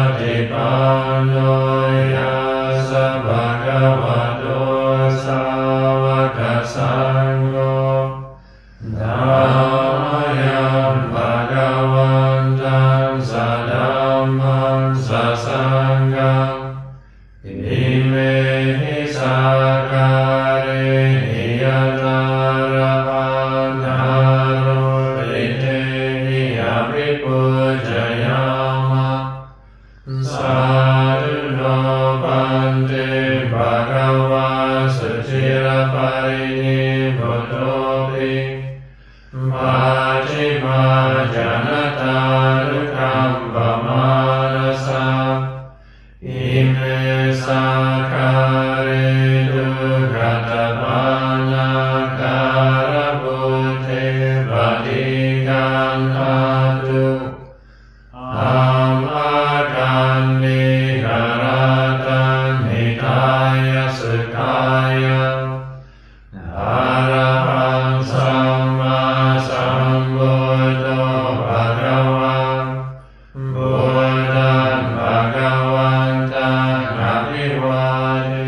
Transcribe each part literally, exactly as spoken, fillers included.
ฏิปันโนยัสสะภะคะวะโตสาวกสังโฆธัมมังยังภะคะวันตังสัทธัมมังสัสสังฆังอิเมหิสาคาเรหิยตาระหันทารุริเทหิอภิปุจจยามะสาธุโนปันเตภะคะวะสุจิรปรินิพพุตโตภิปัจฉิมาจนตารุคัมปมานัสสะอิเมสาคาเรดุขัตตปัญญาการะบุเทปฏิกันอาตุอัมอากันนิกราตันหิตายะสุขายะอะระหังสัมมาสัมพุทโธภะคะวะพุทธังภะคะวันตังอะภิวาเท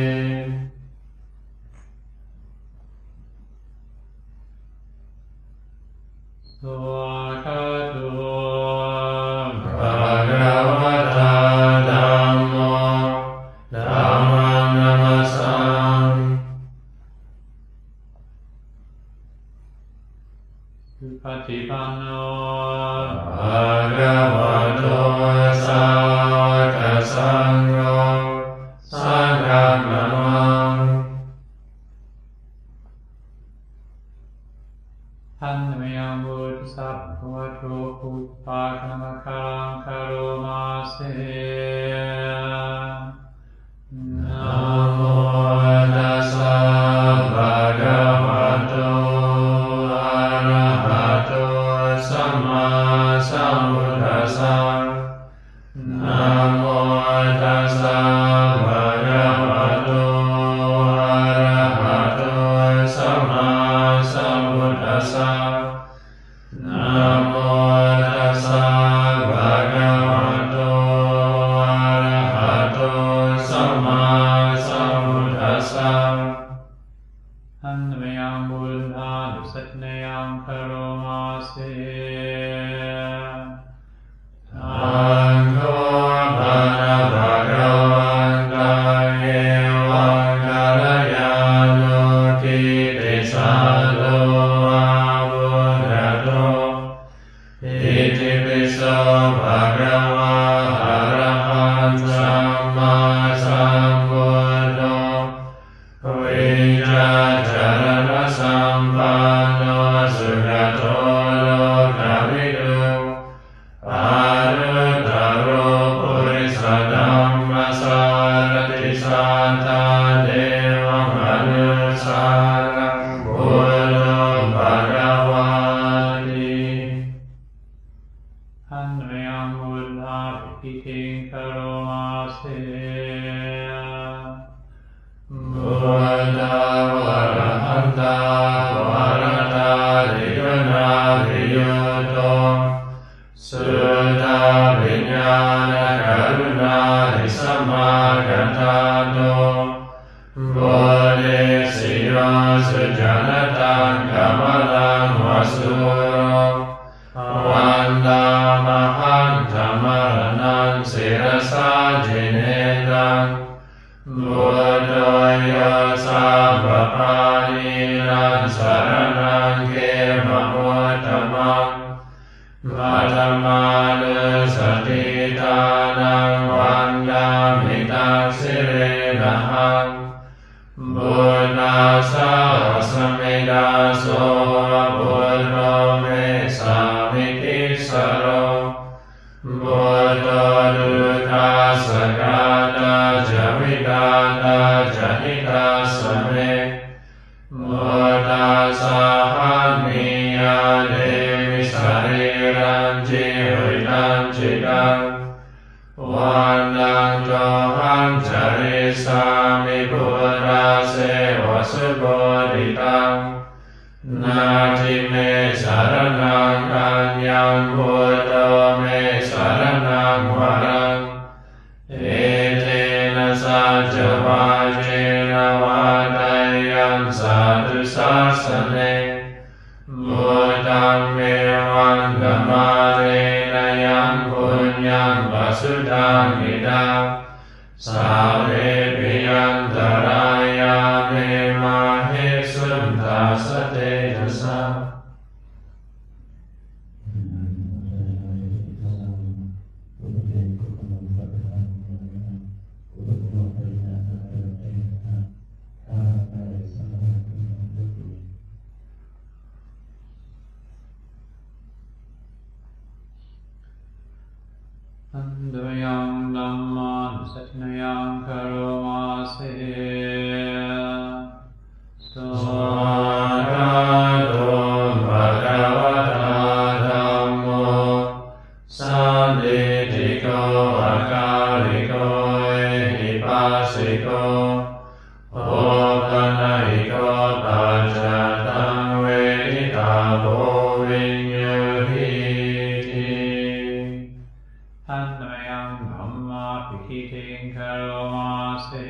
สวากขาโตภะคะวะตาธัมโมธัมมังนัมสสามิสุปฏิปันโนภะคะวะโตสาวกสังโฆสังฆังนะมามิอันเมยังบุตสัพพะโตพุทธะธรรมคังคารุมาเสนะโมตัสสะภะคะวะโตอะระหะโตสัมมาสัมพุทธัสสะนะโมตัสสะภะคะวะโตอะระหะโตสัมมาสัมพุทธัสสะนะโมตัสสะภะคะวะโตอะระหะโตสัมมาสัมพุทธัสสะอันเมยังบุญญานุสัตเนยังคารมาเสอังโฆภะนะภะคะวันตังเอวังกัลยาโนทิติสาโลอาวุธโตอิติปิโสภะคะวะอะระหังสัมมาสัมพุทโธวิญญาจารณสัมปันโนสุขโตโลกวิทูอารุตตโรปุริสธัมมสารติสัทธาเทวมนุสสานังพุทโธภะคะวาติอันเมยังบุญญาภิติงคารมาเสบุตตาวรหันตาวรตาลิกนาวิโยโตสุตาวิญญาณกรุณาหิสัมมากัตตาโตบุริสิโยสุจนตังกัมลังวสุโรวันตามหังธรรมรนังศิรสาจิเนตังบุตโตโยสัพพปานินังสรณังเขมะมุตตมังมัตตมานุสติทานังวันดามิตังสิเรนะหังบุญนาสาวสมิดาโสบุญโรเมสามิติสโรบุตโตดุคาสกาตาจาวิตาตาจาหิตาสเมบุตตาสาหันนิยาเดมิสริรังจิวิตังจิตังวันดังโตหังจริสามิปุราเสวสุโบดิตังนาทิเมสารนังอัญญังพุทโธเมสารนังวรัง อ Javajena Vadayan Sadhu Sasane Buddham Mevan Gamarena Yang Punyam Vasudham Idam Save Piyantaraya Me Mahe Sundasate Jasa. Andayam Dhamman Satnayam Karomase Swagato Bhagavata Dhammo Sanditiko Akaliko Ehipasiko Opanayiko Pachatam Veditabo Vinyuhiti. Andayam Dhamma Pihitin Karomase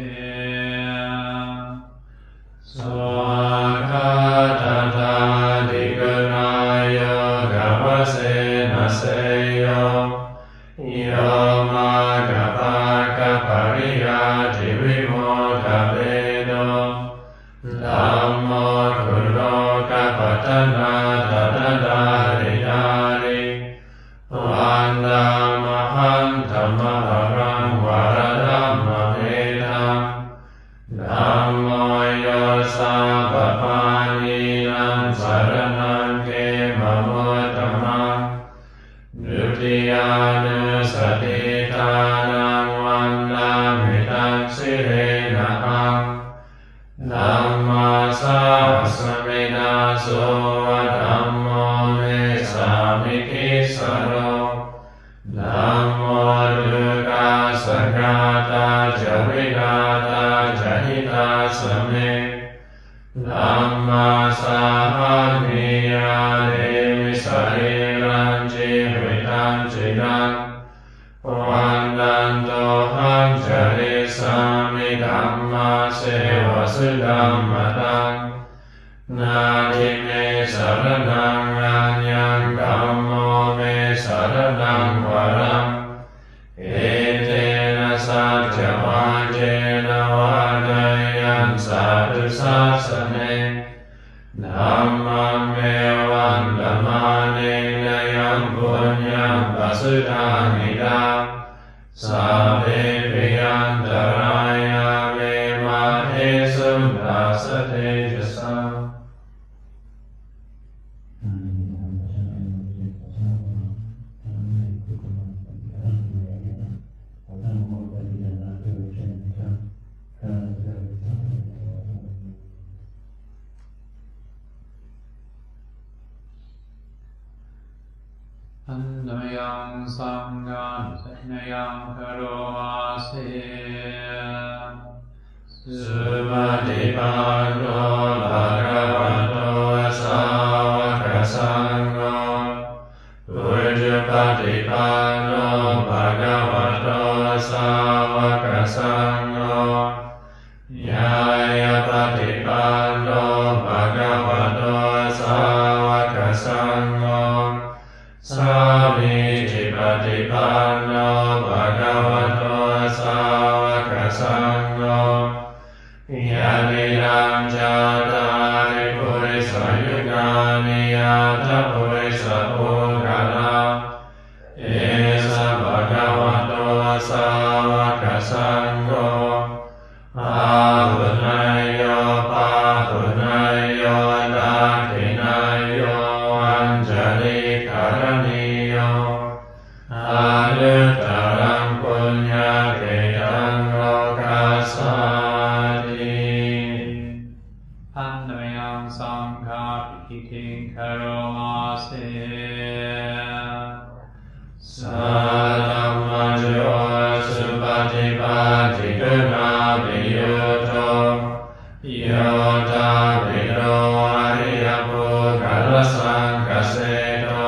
Swakatata Digunaya Gavase Naseyo Yoma Gavaka Pariyati Vimoda Vedo Dhammo Kuloka Patana Tadadaridari Vanda Mahantamavaram Varadhammavedam Dhammo Yosapapaninam Saranam Ke Mamotamam Nutiyanu Satitanam Vandamitam Sirenaham Dhamma Sahasramena Sova Dhammo Me Samikisaro Dhammo Dukkha Sagrata Javidata Jahita Same Dhamma Sahagniya Devi Sariram Jivitam Chidam Vandanto Hanjari Sami Dhamma Seva Sudhammatam Nadime Saranam Ranyam Dhammo Me Saranam Varam Etena Satyavajena Vadayan Sadhu Sasane Dhammam Mevan Dhamanena Yang Punyam Vasudham Idam Save Piyantaraya Me Mahe Sundasate Jasa. Andayam Sangam Satnayam Karomase Sumadipano Bhagavato Savaka Sangho Ujjapadipano Bhagavato Savaka Sangho Yayapadipano Bhagavato Savaka Sangho Samijipadipanno Bhagavato Savaka Sangho Yadidam Jatari Purisa Yugani Yata Purisa Purgana Esa Bhagavato Savaka Sangho Ahunayo Pahunayo Dakinayo Anjali Karaniyo Adutaram Punya Kedam Lokasadi. Andayam Sangha Pihitin Karomase Salam Majo Supatipati Guna Viyuto Yota Vido Ariyapu Kalasankaseto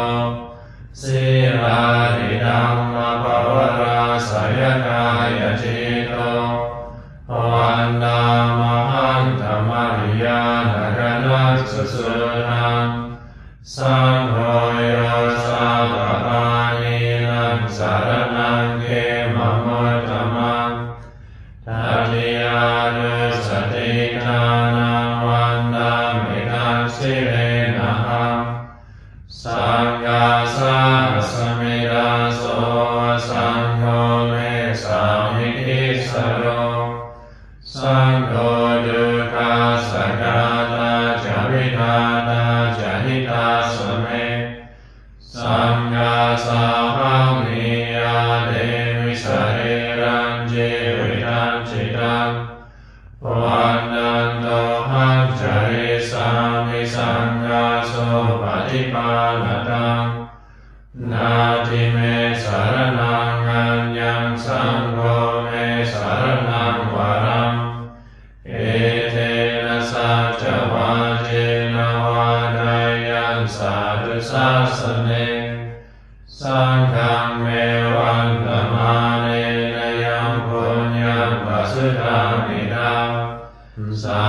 Siradi Dhamma Pavara Sayakaya Jito วันดามหันธรรมริยานกนัสสุสุทังสังโฆโยสัพพปานินังสารนังเขมะมุตตมังทัตติยานุสติทานังวันดามิทังสิเรนะหังสังฆาสาสมิดาโสสังโฆเมสามิทิสโรสังโฆดุขาสกาตาจาริตาตาจาหิตาสเมสังฆาสาหังนิยาเดมิสเรรังเจวิตังจิตังวันนันโตหังจาริสามิสังฆาโสปฏิปานตังนาทิเมสารนังอัญญังสังโฆเมสารนังวรังเอเทนะสัจวาเจนะวาดายันสาธุสาสเนสังฆังเมวันตมาเนนะยังปุญญังปัสสะนิดาสั